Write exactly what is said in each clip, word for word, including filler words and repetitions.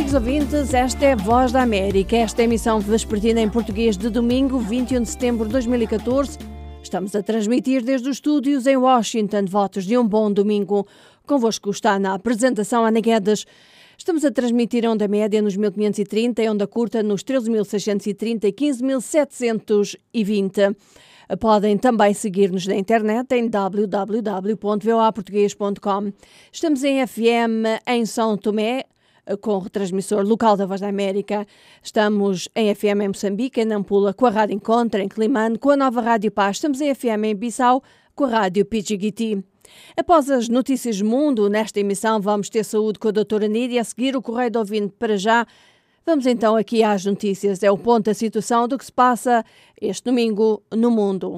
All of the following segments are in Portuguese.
amigos ouvintes, esta é a Voz da América. Esta é a emissão vespertina em português de domingo, vinte e um de setembro de dois mil e catorze. Estamos a transmitir desde os estúdios em Washington. Votos de um bom domingo. Convosco está na apresentação Ana Guedes. Estamos a transmitir a onda média nos mil quinhentos e trinta e onda curta nos treze mil seiscentos e trinta e quinze mil setecentos e vinte. Podem também seguir-nos na internet em w w w ponto v o a português ponto com. Estamos em F M em São Tomé, com o retransmissor local da Voz da América. Estamos em F M em Moçambique, em Nampula, com a Rádio Encontra, em Climane, com a nova Rádio Paz. Estamos em F M em Bissau, com a Rádio Pichigiti. Após as notícias do mundo, nesta emissão vamos ter saúde com a doutora Nídia, a seguir o Correio do Ouvinte para já. Vamos então aqui às notícias. É o ponto da situação do que se passa este domingo no mundo.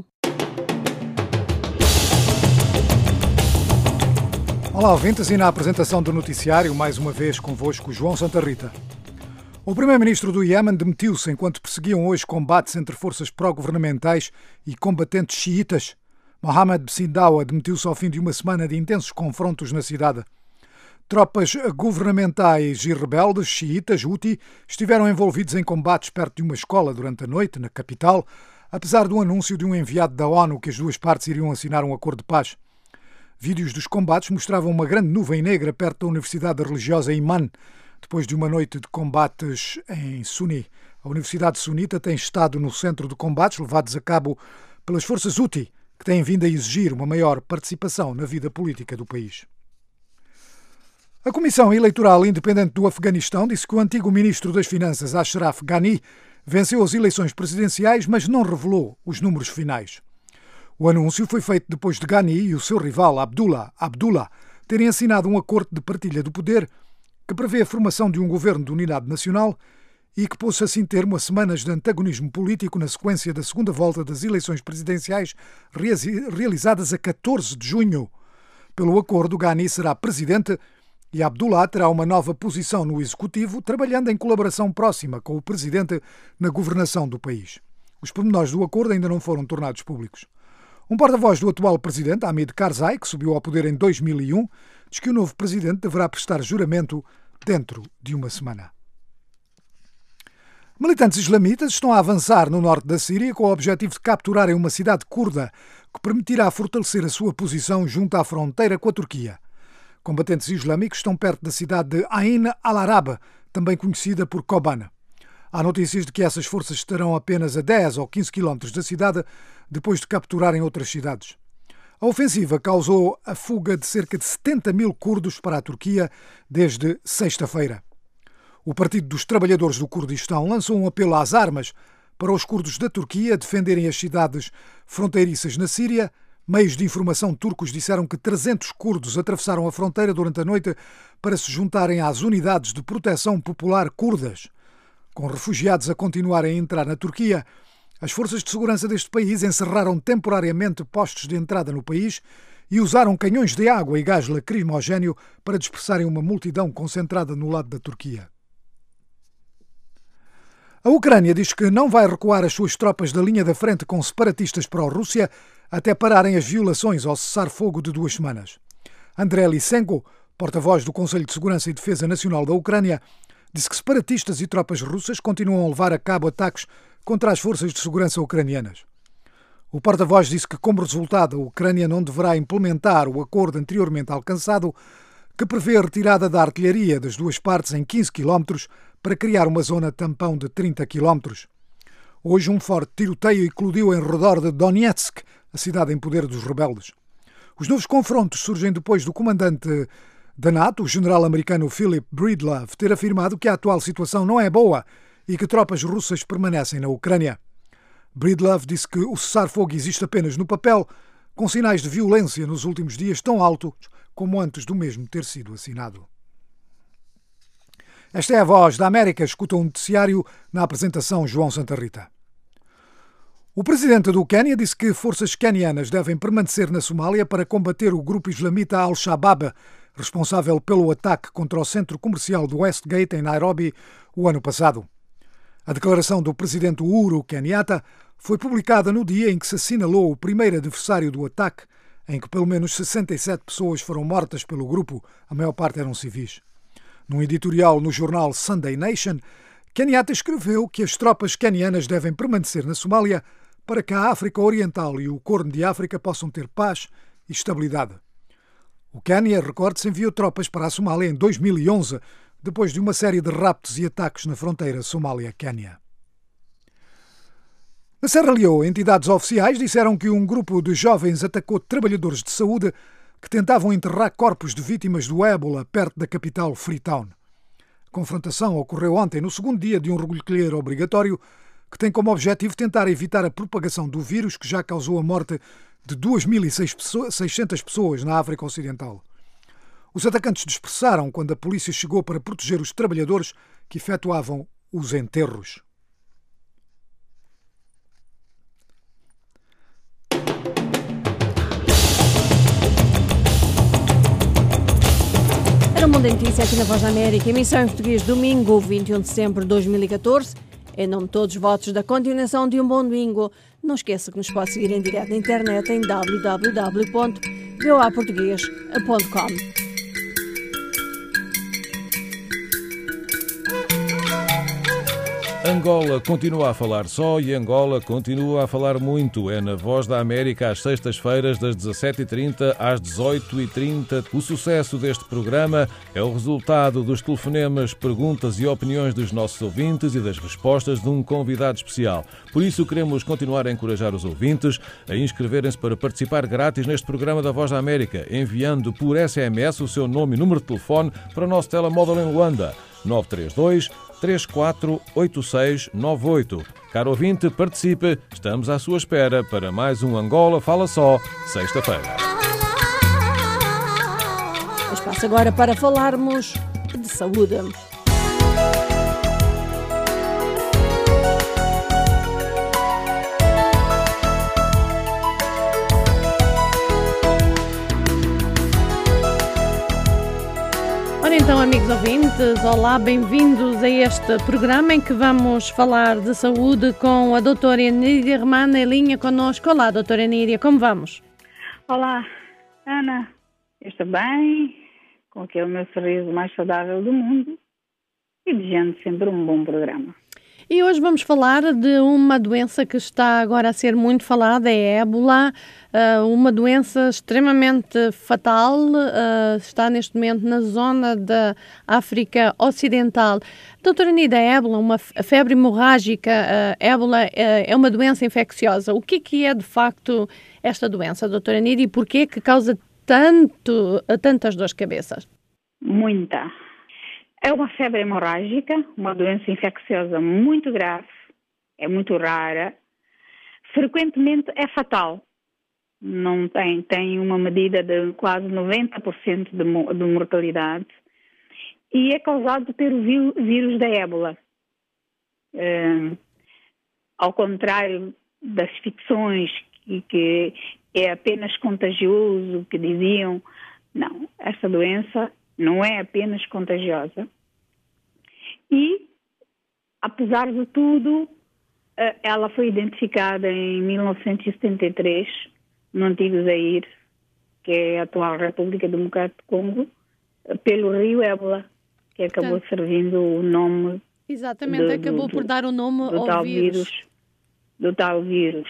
Olá, ouvintes, e na apresentação do noticiário, mais uma vez convosco, João Santa Rita. O primeiro-ministro do Iêmen demitiu-se enquanto perseguiam hoje combates entre forças pró-governamentais e combatentes xiitas. Mohamed Sindawa demitiu-se ao fim de uma semana de intensos confrontos na cidade. Tropas governamentais e rebeldes xiitas Houthi estiveram envolvidos em combates perto de uma escola durante a noite, na capital, apesar do anúncio de um enviado da ONU que as duas partes iriam assinar um acordo de paz. Vídeos dos combates mostravam uma grande nuvem negra perto da Universidade Religiosa Iman, depois de uma noite de combates em Suni. A Universidade Sunita tem estado no centro de combates levados a cabo pelas forças Houthi, que têm vindo a exigir uma maior participação na vida política do país. A Comissão Eleitoral Independente do Afeganistão disse que o antigo ministro das Finanças, Ashraf Ghani, venceu as eleições presidenciais, mas não revelou os números finais. O anúncio foi feito depois de Ghani e o seu rival, Abdullah Abdullah, terem assinado um acordo de partilha do poder que prevê a formação de um governo de unidade nacional e que pôs assim termo a semanas de antagonismo político na sequência da segunda volta das eleições presidenciais realizadas a catorze de junho. Pelo acordo, Ghani será presidente e Abdullah terá uma nova posição no executivo, trabalhando em colaboração próxima com o presidente na governação do país. Os pormenores do acordo ainda não foram tornados públicos. Um porta-voz do atual presidente, Hamid Karzai, que subiu ao poder em dois mil e um, diz que o novo presidente deverá prestar juramento dentro de uma semana. Militantes islamitas estão a avançar no norte da Síria com o objetivo de capturarem uma cidade curda que permitirá fortalecer a sua posição junto à fronteira com a Turquia. Combatentes islâmicos estão perto da cidade de Ain al-Arab, também conhecida por Kobane. Há notícias de que essas forças estarão apenas a dez ou quinze quilómetros da cidade depois de capturarem outras cidades. A ofensiva causou a fuga de cerca de setenta mil curdos para a Turquia desde sexta-feira. O Partido dos Trabalhadores do Kurdistão lançou um apelo às armas para os curdos da Turquia defenderem as cidades fronteiriças na Síria. Meios de informação turcos disseram que trezentos curdos atravessaram a fronteira durante a noite para se juntarem às unidades de proteção popular curdas. Com refugiados a continuarem a entrar na Turquia, as forças de segurança deste país encerraram temporariamente postos de entrada no país e usaram canhões de água e gás lacrimogéneo para dispersarem uma multidão concentrada no lado da Turquia. A Ucrânia diz que não vai recuar as suas tropas da linha da frente com separatistas pró-Rússia até pararem as violações ao cessar-fogo de duas semanas. Andrei Lysenko, porta-voz do Conselho de Segurança e Defesa Nacional da Ucrânia, disse que separatistas e tropas russas continuam a levar a cabo ataques contra as forças de segurança ucranianas. O porta-voz disse que, como resultado, a Ucrânia não deverá implementar o acordo anteriormente alcançado que prevê a retirada da artilharia das duas partes em quinze quilómetros para criar uma zona tampão de trinta quilómetros. Hoje um forte tiroteio eclodiu em redor de Donetsk, a cidade em poder dos rebeldes. Os novos confrontos surgem depois do comandante da NATO, o general americano Philip Breedlove, ter afirmado que a atual situação não é boa e que tropas russas permanecem na Ucrânia. Breedlove disse que o cessar-fogo existe apenas no papel, com sinais de violência nos últimos dias tão altos como antes do mesmo ter sido assinado. Esta é a Voz da América. Escuta um noticiário na apresentação João Santa Rita. O presidente do Quênia disse que forças quenianas devem permanecer na Somália para combater o grupo islamita Al-Shabaab, responsável pelo ataque contra o centro comercial do Westgate em Nairobi o ano passado. A declaração do presidente Uhuru Kenyatta foi publicada no dia em que se assinalou o primeiro aniversário do ataque, em que pelo menos sessenta e sete pessoas foram mortas pelo grupo, a maior parte eram civis. Num editorial no jornal Sunday Nation, Kenyatta escreveu que as tropas quenianas devem permanecer na Somália para que a África Oriental e o Corno de África possam ter paz e estabilidade. O Quênia, recorde-se, enviou tropas para a Somália em dois mil e onze, depois de uma série de raptos e ataques na fronteira Somália-Quênia. Na Serra Leoa, entidades oficiais disseram que um grupo de jovens atacou trabalhadores de saúde que tentavam enterrar corpos de vítimas do ébola perto da capital Freetown. A confrontação ocorreu ontem, no segundo dia de um recolher obrigatório que tem como objetivo tentar evitar a propagação do vírus que já causou a morte de duas mil e seiscentas pessoas na África Ocidental. Os atacantes dispersaram quando a polícia chegou para proteger os trabalhadores que efetuavam os enterros. Era o Mundo em Notícia aqui na Voz da América, emissão em português, domingo, vinte e um de setembro de dois mil e catorze. Em nome de todos os votos da continuação de um bom domingo, não esqueça que nos pode seguir em direto na internet em w w w ponto voa português ponto com. Angola continua a falar só e Angola continua a falar muito. É na Voz da América às sextas-feiras das dezassete e trinta às dezoito e trinta. O sucesso deste programa é o resultado dos telefonemas, perguntas e opiniões dos nossos ouvintes e das respostas de um convidado especial. Por isso queremos continuar a encorajar os ouvintes a inscreverem-se para participar grátis neste programa da Voz da América, enviando por S M S o seu nome e número de telefone para o nosso telemóvel em Luanda, nove três dois, três quatro oito seis nove oito. Caro ouvinte, participe. Estamos à sua espera para mais um Angola Fala Só, sexta-feira. Espaço agora para falarmos de saúde. Ora então, amigos ouvintes, olá, bem-vindos a este programa em que vamos falar de saúde com a doutora Enídia Romana em linha connosco. Olá, doutora Enídia, como vamos? Olá, Ana, eu estou bem, com aquele meu sorriso mais saudável do mundo e desejando sempre um bom programa. E hoje vamos falar de uma doença que está agora a ser muito falada, é a ébola, uma doença extremamente fatal, está neste momento na zona da África Ocidental. Doutora Nida, a ébola, uma febre hemorrágica, a ébola é uma doença infecciosa. O que é que é de facto esta doença, doutora Nida, e porquê que causa tanto, tantas dores de cabeça? Muita. É uma febre hemorrágica, uma doença infecciosa muito grave, é muito rara, frequentemente é fatal. Não tem, tem uma medida de quase noventa por cento de, de mortalidade e é causado pelo vírus da ébola. É, ao contrário das ficções que, que é apenas contagioso, que diziam, não, esta doença não é apenas contagiosa. E, apesar de tudo, ela foi identificada em mil novecentos e setenta e três, no antigo Zaire, que é a atual República Democrática do Congo, pelo rio Ébola, que acabou Sim. servindo o nome... Exatamente, do, acabou do, por dar o nome do ao tal vírus. vírus. Do tal vírus.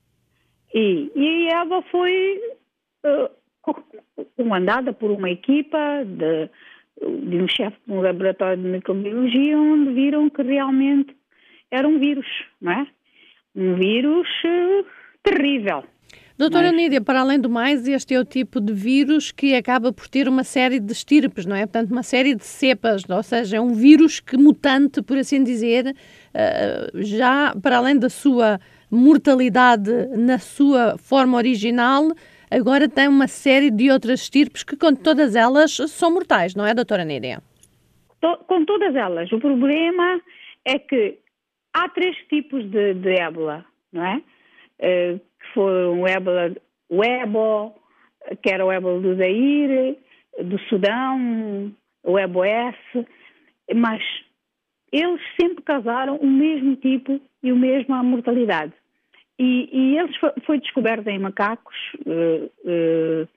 E, e a Ébola foi... Uh, comandada por uma equipa de, de um chefe de um laboratório de microbiologia, onde viram que realmente era um vírus, não é? Um vírus uh, terrível. Doutora Mas... Nídia, para além do mais, este é o tipo de vírus que acaba por ter uma série de estirpes, não é? Portanto, uma série de cepas, ou seja, é um vírus que mutante, por assim dizer, uh, já para além da sua mortalidade na sua forma original, agora tem uma série de outras estirpes que, com todas elas, são mortais, não é, doutora Nídia? Com todas elas. O problema é que há três tipos de, de ébola, não é? Uh, que foram o ébola, o ébo, que era o ébola do Zaire, do Sudão, o ébo-S, mas eles sempre causaram o mesmo tipo e a mesma mortalidade. E, e eles foi, foi descoberto em macacos uh, uh,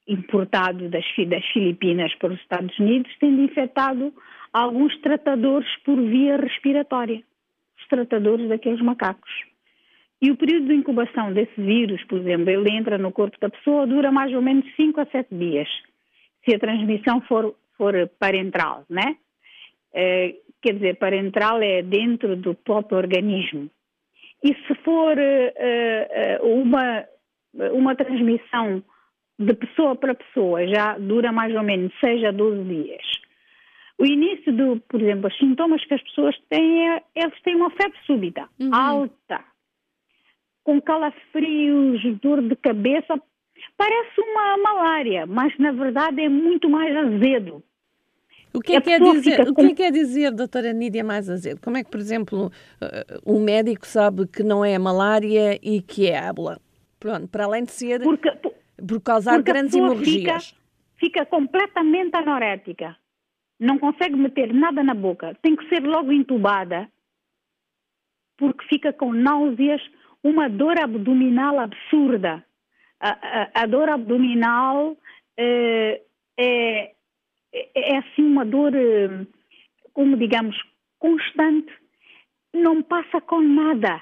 importado das, das Filipinas para os Estados Unidos, tendo infectado alguns tratadores por via respiratória, os tratadores daqueles macacos. E o período de incubação desse vírus, por exemplo, ele entra no corpo da pessoa, dura mais ou menos cinco a sete dias, se a transmissão for, for parenteral, né? É, quer dizer, parenteral é dentro do próprio organismo. E se for uh, uh, uma, uma transmissão de pessoa para pessoa, já dura mais ou menos seis a doze dias. O início do, por exemplo, os sintomas que as pessoas têm, é, eles têm uma febre súbita, uhum. alta, com calafrios, dor de cabeça, parece uma malária, mas na verdade é muito mais azedo. O que é que quer dizer, o que é que quer dizer, doutora Nídia, mais azedo? Como é que, por exemplo, um médico sabe que não é malária e que é ébola? Pronto, para além de ser porque, por causar grandes hemorragias. Fica, fica completamente anorética. Não consegue meter nada na boca. Tem que ser logo entubada, porque fica com náuseas, uma dor abdominal absurda. A, a, a dor abdominal é, é, é assim uma dor, como digamos, constante. Não passa com nada.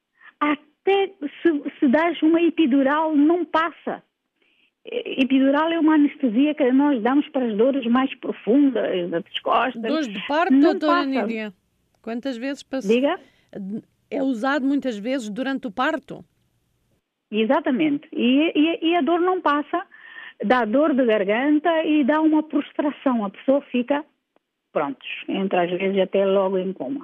Até se, se dás uma epidural, não passa. Epidural é uma anestesia que nós damos para as dores mais profundas, das costas. Dores de parto, não doutora Nídia? Quantas vezes passa? Diga? É usado muitas vezes durante o parto? Exatamente. E, e, e a dor não passa, dá dor de garganta e dá uma prostração. A pessoa fica, prontos, entra às vezes até logo em coma.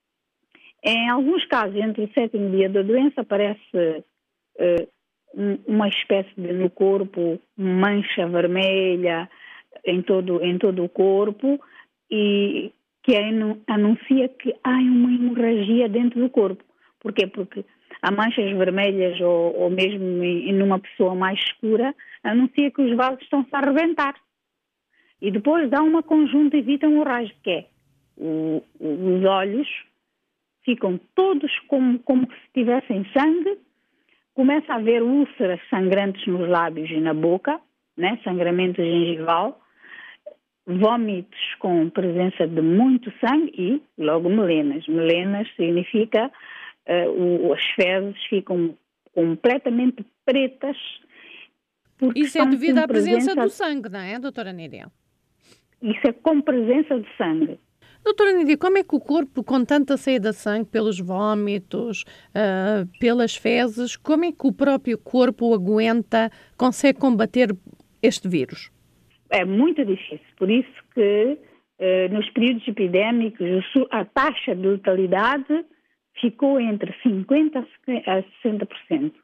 Em alguns casos, entre o sétimo dia da doença, aparece uh, uma espécie de, no corpo, mancha vermelha em todo, em todo o corpo, e que anuncia que há uma hemorragia dentro do corpo. Porquê? Porque há manchas vermelhas ou, ou mesmo em, em uma pessoa mais escura, anuncia que os vasos estão-se a arrebentar. E depois dá uma conjuntivite hemorrágica, que é o, os olhos ficam todos como, como se tivessem sangue, começa a haver úlceras sangrantes nos lábios e na boca, né? Sangramento gengival, vômitos com presença de muito sangue e logo melenas. Melenas significa uh, o, as fezes ficam completamente pretas. Isso é devido à presença... presença do sangue, não é, doutora Nídia? Isso é com presença de sangue. Doutora Nídia, como é que o corpo, com tanta saída de sangue pelos vômitos, uh, pelas fezes, como é que o próprio corpo aguenta, consegue combater este vírus? É muito difícil. Por isso que uh, nos períodos epidémicos a taxa de letalidade ficou entre cinquenta por cento a sessenta por cento.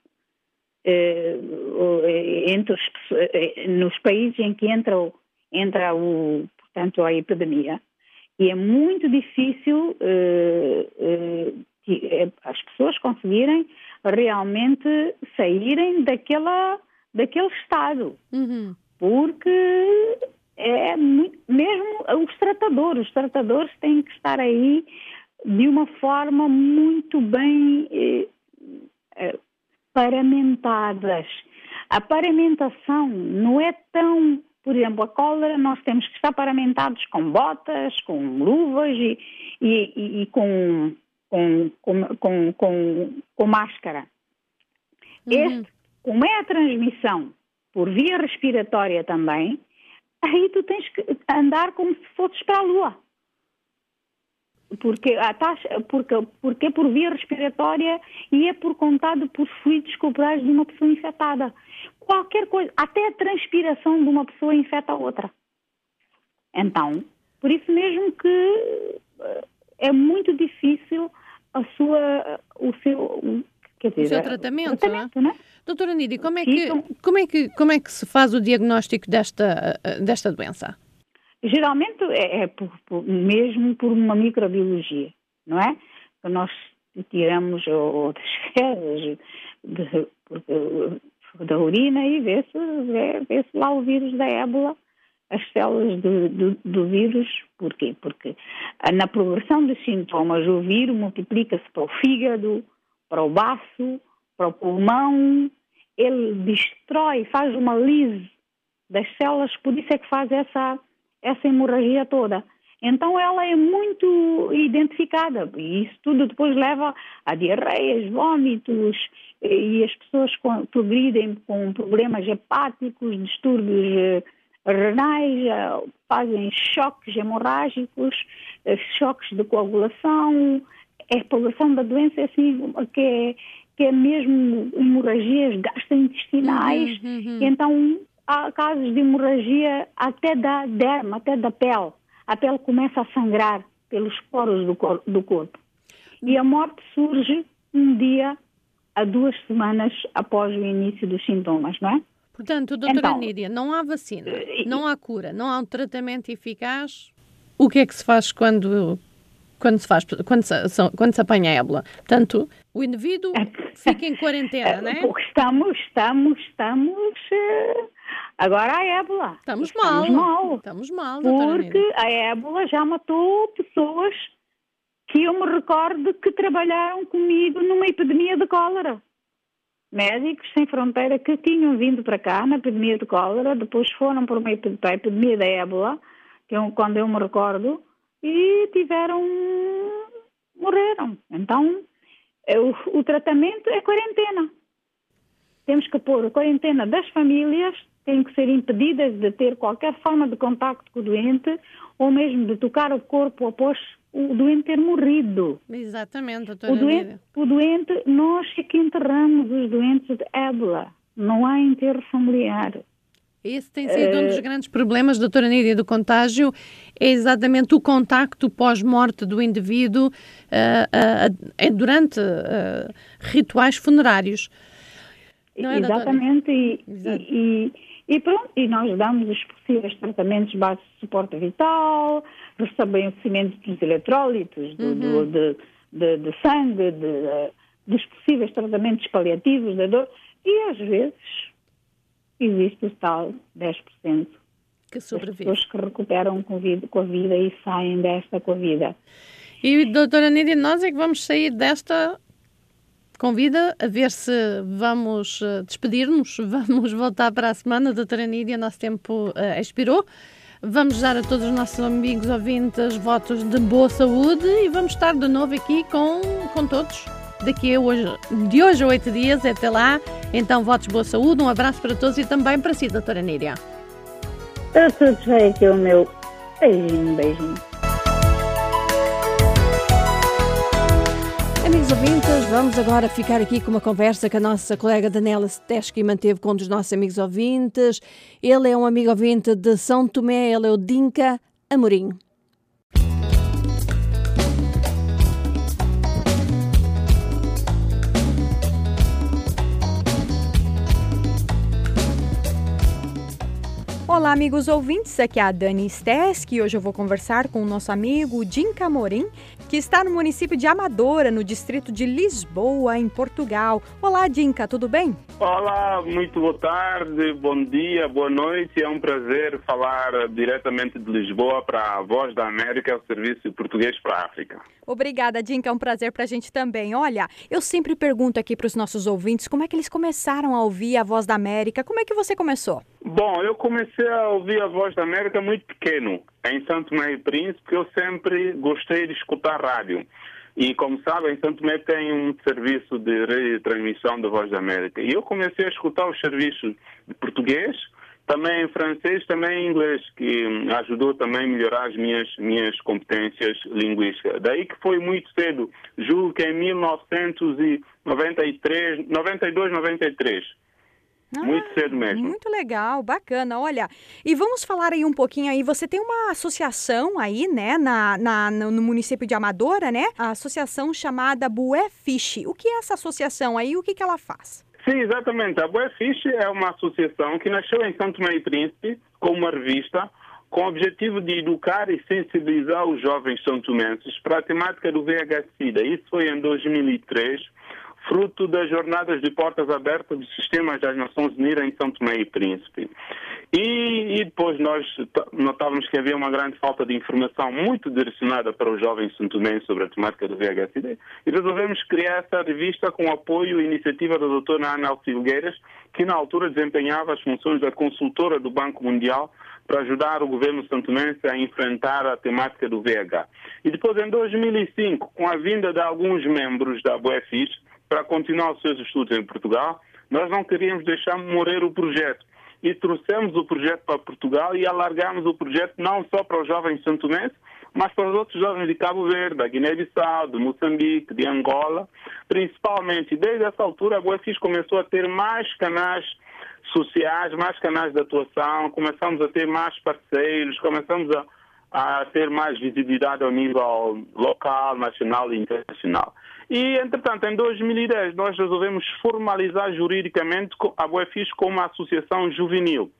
Uh, entre os, uh, nos países em que entra, entra o, portanto, a epidemia. E é muito difícil uh, uh, as pessoas conseguirem realmente saírem daquela, daquele estado. Uhum. Porque é muito, mesmo os tratadores, os tratadores têm que estar aí de uma forma muito bem eh, eh, paramentadas. A paramentação não é tão... Por exemplo, a cólera, nós temos que estar paramentados com botas, com luvas e, e, e, e com, com, com, com, com, com máscara. Uhum. Este, como é a transmissão por via respiratória também, aí tu tens que andar como se fosses para a lua. Porque a taxa, porque, porque é por via respiratória e é por contado por fluidos corporais de uma pessoa infectada. Qualquer coisa, até a transpiração de uma pessoa infecta a outra. Então, por isso mesmo que é muito difícil a sua, o seu, quer dizer, o seu tratamento, tratamento, não é? Né? Doutora Nídia, como é que, como é que, como é que se faz o diagnóstico desta, desta doença? Geralmente é, é por, por, mesmo por uma microbiologia, não é? Que nós tiramos ou, das fezes, de, de, da urina e vê-se vê, vê lá o vírus da ébola, as células do, do, do vírus. Porquê? Porque na progressão dos sintomas o vírus multiplica-se para o fígado, para o baço, para o pulmão, ele destrói, faz uma lise das células, por isso é que faz essa, essa hemorragia toda. Então ela é muito identificada e isso tudo depois leva a diarreias, vômitos e as pessoas com, progridem com problemas hepáticos, distúrbios renais, fazem choques hemorrágicos, choques de coagulação. A progressão da doença é assim, que é, que é mesmo hemorragias gastrointestinais. Uhum, uhum. Então há casos de hemorragia até da derma, até da pele. A pele começa a sangrar pelos poros do, cor- do corpo. E a morte surge um dia a duas semanas após o início dos sintomas, não é? Portanto, doutora Então, Nídia, não há vacina, não há cura, não há um tratamento eficaz. O que é que se faz quando, quando, se, faz, quando, se, quando se apanha a ébola? Portanto, o indivíduo fica em quarentena, não é? Porque estamos, estamos, estamos... Agora a ébola. Estamos, estamos mal. mal. Estamos mal, doutora Porque Nídia. a ébola já matou pessoas que eu me recordo que trabalharam comigo numa epidemia de cólera. Médicos sem fronteira que tinham vindo para cá na epidemia de cólera, depois foram para uma epidemia, para a epidemia da ébola, que eu, quando eu me recordo, e tiveram... morreram. Então, o, o tratamento é quarentena. Temos que pôr a quarentena das famílias, têm que ser impedidas de ter qualquer forma de contacto com o doente, ou mesmo de tocar o corpo após o doente ter morrido. Exatamente, doutora O doente, Nídia. o doente, nós é que enterramos os doentes de ébola. Não há enterro familiar. Esse tem sido um dos grandes problemas, doutora Nídia, do contágio, é exatamente o contacto pós-morte do indivíduo uh, uh, uh, durante uh, rituais funerários. Não é, Exatamente, e, Exato. e, e pronto, e nós damos os possíveis tratamentos básicos de suporte vital, restabelecimento dos eletrólitos, do, Uhum. do, de, de, de sangue, de, dos possíveis tratamentos paliativos da dor, e às vezes existe o tal dez por cento que das sobrevive. pessoas que recuperam com, vida, com a vida e saem desta com a vida. E, doutora Nídia, nós é que vamos sair desta convida a ver se vamos uh, despedir-nos, vamos voltar para a semana, doutora Nídia, nosso tempo uh, expirou. Vamos dar a todos os nossos amigos ouvintes votos de boa saúde e vamos estar de novo aqui com, com todos. Daqui a hoje, de hoje a oito dias, até lá. Então, votos de boa saúde, um abraço para todos e também para si, doutora Nídia. Para todos, vai aqui o meu beijinho, beijinho. Amigos ouvintes, vamos agora ficar aqui com uma conversa que a nossa colega Daniela Steski manteve com um dos nossos amigos ouvintes. Ele é um amigo ouvinte de São Tomé, ele é o Dinka Amorim. Olá, amigos ouvintes, aqui é a Dani Steski e hoje eu vou conversar com o nosso amigo Dinka Amorim, que está no município de Amadora, no distrito de Lisboa, em Portugal. Olá, Dinka, tudo bem? Olá, muito boa tarde, bom dia, boa noite. É um prazer falar diretamente de Lisboa para a Voz da América, o Serviço Português para a África. Obrigada, Dinka, é um prazer para a gente também. Olha, eu sempre pergunto aqui para os nossos ouvintes como é que eles começaram a ouvir a Voz da América. Como é que você começou? Bom, eu comecei a ouvir a Voz da América muito pequeno, em Santo Tomé e Príncipe, eu sempre gostei de escutar rádio. E, como sabem, Santo Tomé tem um serviço de retransmissão da Voz da América. E eu comecei a escutar os serviços de português, também em francês, também em inglês, que ajudou também a melhorar as minhas, minhas competências linguísticas. Daí que foi muito cedo, julgo que em mil novecentos e noventa e três, noventa e dois, noventa e três. Ah, muito cedo mesmo. Muito legal, bacana. Olha, e vamos falar aí um pouquinho aí, você tem uma associação aí, né, na, na, no município de Amadora, né? A associação chamada Bué Fiche. O que é essa associação aí? O que, que ela faz? Sim, exatamente. A Bué Fiche é uma associação que nasceu em Santo Tomé e Príncipe como uma revista com o objetivo de educar e sensibilizar os jovens santomenses para a temática do V I H-Sida. Isso foi em dois mil e três. fruto das jornadas de portas abertas dos sistemas das Nações Unidas em São Tomé e Príncipe. E, e depois nós notávamos que havia uma grande falta de informação muito direcionada para os jovens santomenses sobre a temática do V I H S e resolvemos criar essa revista com apoio e iniciativa da doutora Ana Filgueiras, que na altura desempenhava as funções da consultora do Banco Mundial para ajudar o governo santomense a enfrentar a temática do V I H. E depois, em dois mil e cinco, com a vinda de alguns membros da Boefis para continuar os seus estudos em Portugal, nós não queríamos deixar morrer o projeto. E trouxemos o projeto para Portugal e alargamos o projeto não só para os jovens santomenses, mas para os outros jovens de Cabo Verde, da Guiné-Bissau, de Moçambique, de Angola, principalmente. Desde essa altura, a Boefis começou a ter mais canais sociais, mais canais de atuação, começamos a ter mais parceiros, começamos a, a ter mais visibilidade ao nível local, nacional e internacional. E, entretanto, em dois mil e dez, nós resolvemos formalizar juridicamente a Boefis como uma associação juvenil.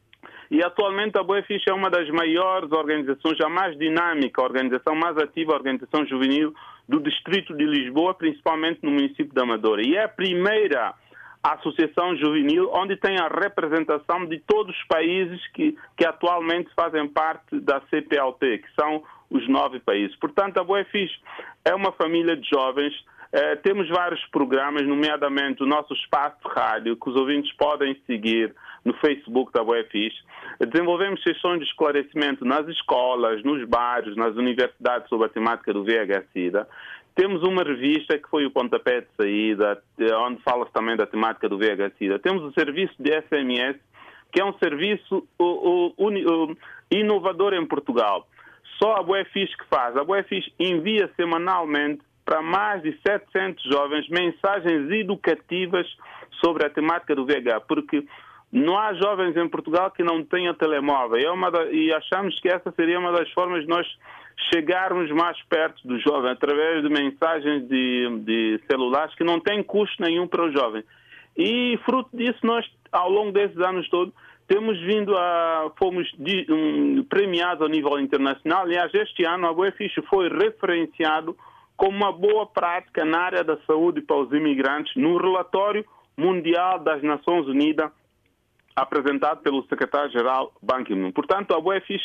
E, atualmente, a Boefis é uma das maiores organizações, a mais dinâmica, a organização mais ativa, a organização juvenil do Distrito de Lisboa, principalmente no município de Amadora. E é a primeira associação juvenil onde tem a representação de todos os países que, que atualmente fazem parte da C P L P, que são os nove países. Portanto, a Boefis é uma família de jovens. Eh, temos vários programas, nomeadamente o nosso espaço de rádio, que os ouvintes podem seguir no Facebook da Boefis. Desenvolvemos sessões de esclarecimento nas escolas, nos bairros, nas universidades sobre a temática do V I H SIDA. Temos uma revista que foi o pontapé de saída, onde fala-se também da temática do V I H SIDA. Temos o serviço de S M S, que é um serviço o, o, o, inovador em Portugal. Só a Boefis que faz. A Boefis envia semanalmente para mais de setecentos jovens mensagens educativas sobre a temática do V I H, porque não há jovens em Portugal que não tenham telemóvel. É uma da, e achamos que essa seria uma das formas de nós chegarmos mais perto do jovem, através de mensagens de, de celulares que não têm custo nenhum para o jovem. E, fruto disso, nós, ao longo desses anos todos, temos vindo a... fomos de, um, premiados a nível internacional. Aliás, este ano a Boefis foi referenciado como uma boa prática na área da saúde para os imigrantes no relatório mundial das Nações Unidas, apresentado pelo secretário-geral Ban Ki-moon. Portanto, a Boefis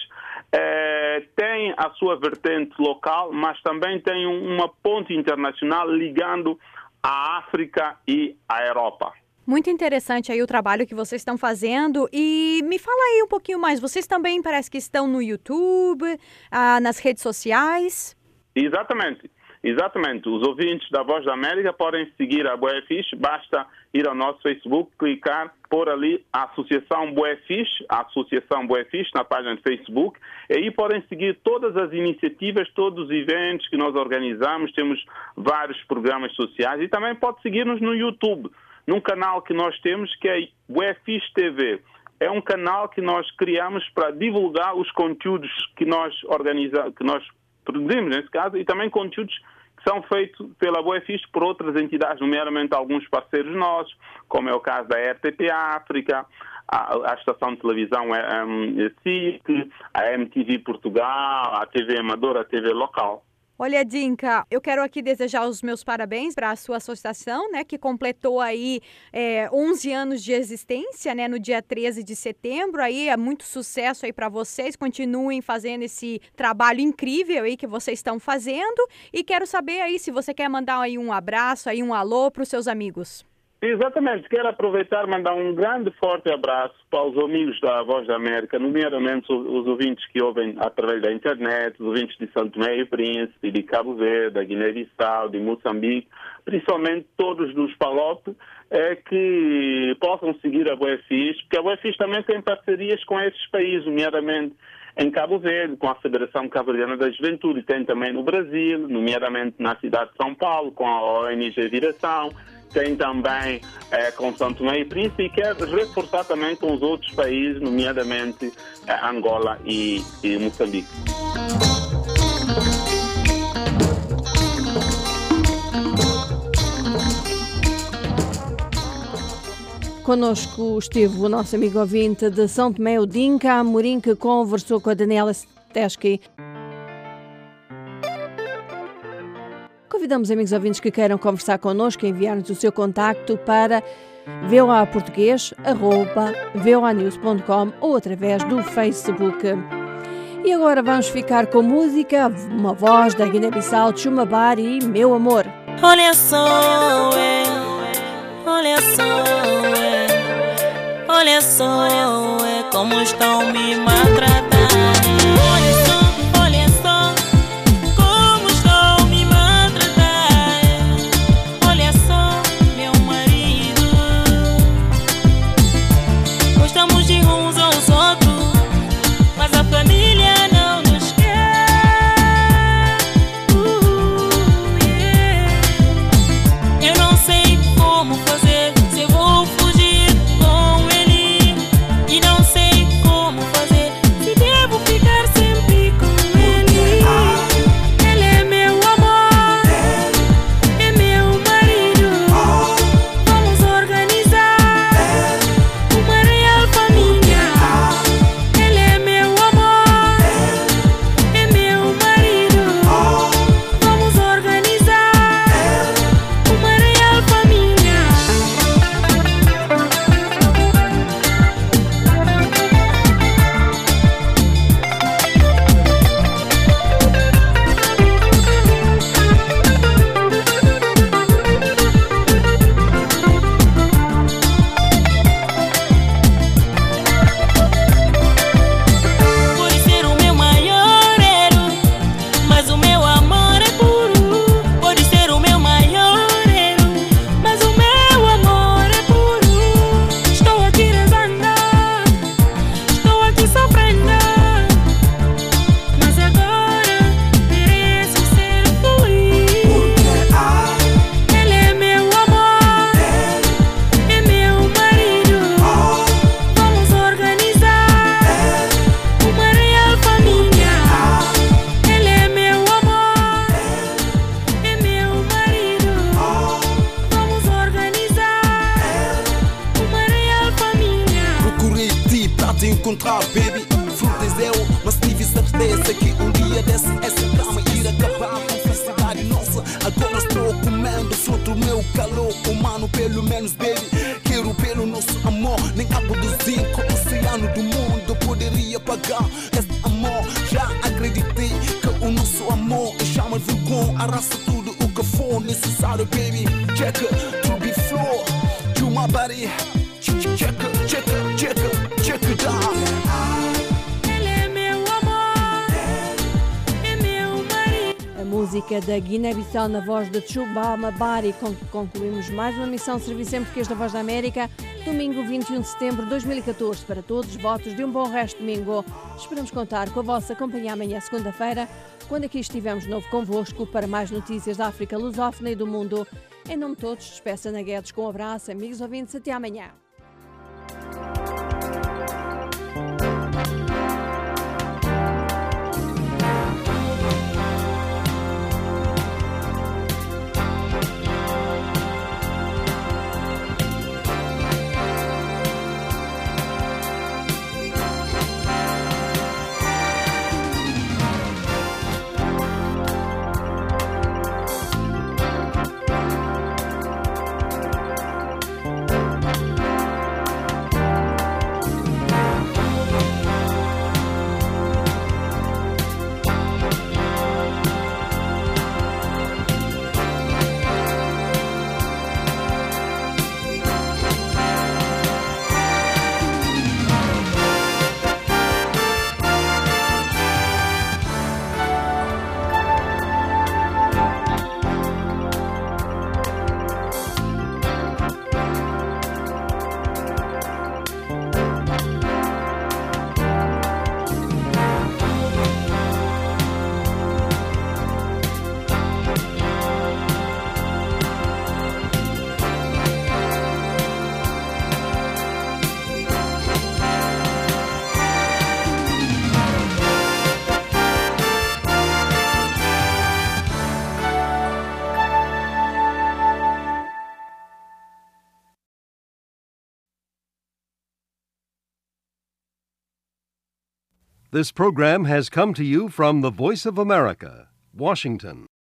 eh, tem a sua vertente local, mas também tem uma ponte internacional ligando a África e a Europa. Muito interessante aí o trabalho que vocês estão fazendo. E me fala aí um pouquinho mais. Vocês também parece que estão no YouTube, ah, nas redes sociais? Exatamente. Exatamente. Os ouvintes da Voz da América podem seguir a Boefis. Basta ir ao nosso Facebook, clicar, pôr ali a Associação Boefis, a Associação Boefis na página de Facebook. E aí podem seguir todas as iniciativas, todos os eventos que nós organizamos. Temos vários programas sociais e também pode seguir-nos no YouTube, num canal que nós temos que é Boefis T V. É um canal que nós criamos para divulgar os conteúdos que nós organizamos, que nós produzimos nesse caso, e também conteúdos que são feitos pela Boefis por outras entidades, nomeadamente alguns parceiros nossos, como é o caso da R T P África, a, a estação de televisão um, S I C, a M T V Portugal, a T V Amadora, a T V local. Olha, Dinka, eu quero aqui desejar os meus parabéns para a sua associação, né, que completou aí é, onze anos de existência, né, no dia treze de setembro. Aí é muito sucesso aí para vocês. Continuem fazendo esse trabalho incrível aí que vocês estão fazendo. E quero saber aí se você quer mandar aí um abraço, aí um alô para os seus amigos. Exatamente. Quero aproveitar e mandar um grande forte abraço para os amigos da Voz da América, nomeadamente os ouvintes que ouvem através da internet, os ouvintes de São Tomé e Príncipe, de Cabo Verde, da Guiné-Bissau, de Moçambique, principalmente todos dos Palop, é, que possam seguir a Boefis, porque a Boefis também tem parcerias com esses países, nomeadamente em Cabo Verde, com a Federação Cabo-Verdiana da Juventude, tem também no Brasil, nomeadamente na cidade de São Paulo, com a O N G Viração, tem também é, com São Tomé e Príncipe, e quer reforçar também com os outros países, nomeadamente é, Angola e, e Moçambique. Conosco esteve o nosso amigo ouvinte de São Tomé, o Dinka Amorim, que conversou com a Daniela Teschke. Convidamos amigos ouvintes que queiram conversar connosco a enviar-nos o seu contacto para voaportuguês arroba voanews ponto com ou através do Facebook. E agora vamos ficar com música, uma voz da Guiné-Bissau, Chuma Bari, Meu Amor. Olha só, é, olha só, é, olha só, é, como estão me maltratando. Olha só, olha só, como estão me maltratando. Olha só, meu marido, gostamos de uns aos outros, mas a família não nos quer. Uh, yeah. Eu não sei como fazer, se eu vou fugir com ele, e não sei como fazer, se devo ficar sempre com ele. Ele é meu amor, é meu marido. Vamos organizar uma real família. Ele é meu amor, é meu marido. Vamos organizar uma real família. Pode ser o meu maior erro, mas o meu amor é puro. Pode ser o meu maior erro, mas o meu amor é puro. Estou aqui rezando, estou aqui sofrendo, mas agora mereço ser feliz. Ele é meu amor, é meu marido. Vamos organizar uma real família. Ele é meu amor, é meu marido. Vamos organizar uma real família. Procurei ti pra te encontrar, baby. Frutas eu, mas tive certeza que um dia desse essa cama ir acabar com felicidade nossa. Agora estou comendo fruto do meu calor humano, pelo menos, baby. Quero pelo nosso amor, nem água do zinco, oceano do mundo poderia pagar esse amor. Já acreditei que o nosso amor é chama de vulcão, arrasa tudo o que for necessário, baby. Check it, to be floor, to my body. Check it, check it, check it, check it, check it out. Ele é meu amor, é meu marido. A música da Guiné-Bissau na voz de Chuma Bari, com que concluímos mais uma missão de Serviço em Português da Voz da América, domingo vinte e um de setembro de dois mil e catorze. Para todos, votos de um bom resto de domingo. Esperamos contar com a vossa companhia amanhã, segunda-feira, quando aqui estivermos de novo convosco para mais notícias da África lusófona e do mundo. Em nome de todos, despeça na Guedes com um abraço, amigos ouvintes, até amanhã. This program has come to you from the Voice of America, Washington.